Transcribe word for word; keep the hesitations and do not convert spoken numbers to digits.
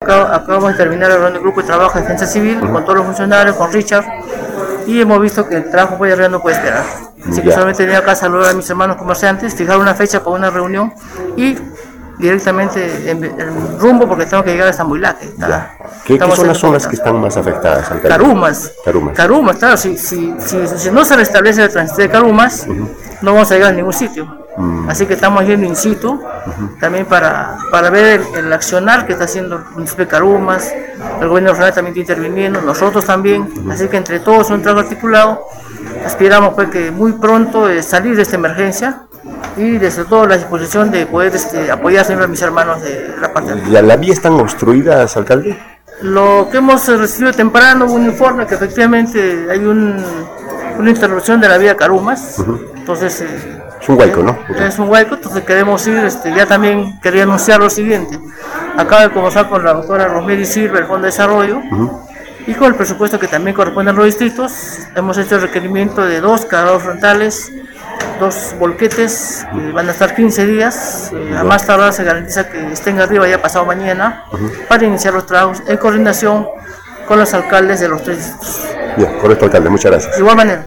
acá, acabamos de terminar la reunión del grupo de trabajo de defensa civil con todos los funcionarios, con Richard, y hemos visto que el trabajo Polla Real no puede esperar. Así que solamente venía acá a saludar a mis hermanos comerciantes, fijar una fecha para una reunión y directamente en, en rumbo porque tengo que llegar a Zambuilaque. ¿Qué, ¿Qué son las zonas que están más afectadas? Alcalde? Carumas. Carumas. Carumas, claro, si, si, si, si no se restablece el tránsito de Carumas, uh-huh. no vamos a llegar a ningún sitio. Uh-huh. Así que estamos yendo in situ, uh-huh. también para, para ver el, el accionar que está haciendo el municipio de Carumas, el gobierno regional también está interviniendo, nosotros también, uh-huh. así que entre todos un trabajo articulado, aspiramos pues que muy pronto eh, salir de esta emergencia y desde todo la disposición de poder este, apoyar siempre a mis hermanos de la parte. ¿La, la vía están obstruidas, alcalde? Lo que hemos recibido temprano, un informe que efectivamente hay un, una interrupción de la vía Carumas, uh-huh. entonces... Eh, es un hueco, ¿no? Es un hueco, entonces queremos ir, este, ya también quería anunciar lo siguiente. Acabo de conversar con la doctora Rosemary Silva, el Fondo de Desarrollo, uh-huh. y con el presupuesto que también corresponde a los distritos, hemos hecho el requerimiento de dos cargadores frontales, dos volquetes, que van a estar quince días, eh, a más tardar se garantiza que estén arriba ya pasado mañana, uh-huh. para iniciar los trabajos en coordinación con los alcaldes de los tres distritos. Bien, correcto, alcalde, muchas gracias. De igual manera.